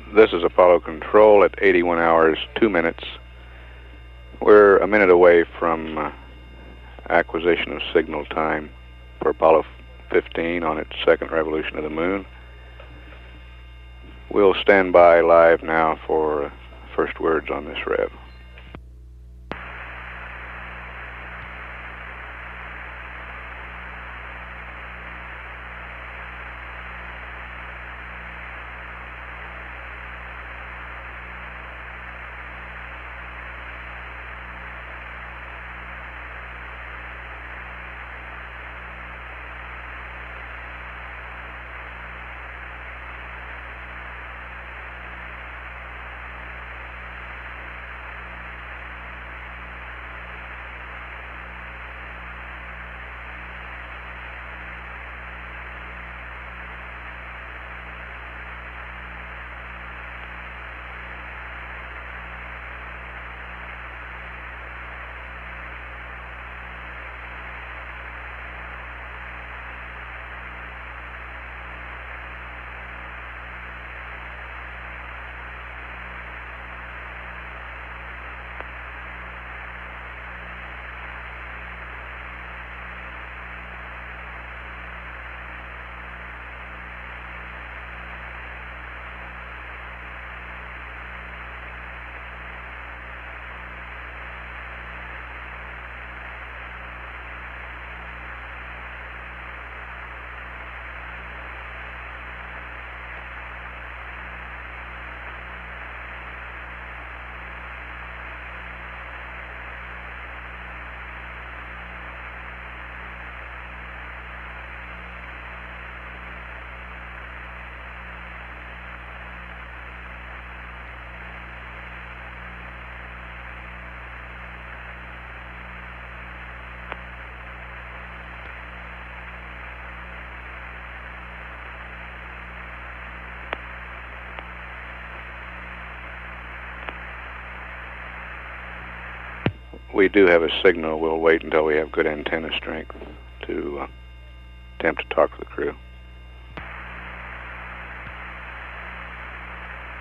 This is Apollo Control at 81 hours, 2 minutes. We're a minute away from acquisition of signal time for Apollo 15 on its second revolution of the moon. We'll stand by live now for first words on this rev. We do have a signal. We'll wait until we have good antenna strength to attempt to talk to the crew.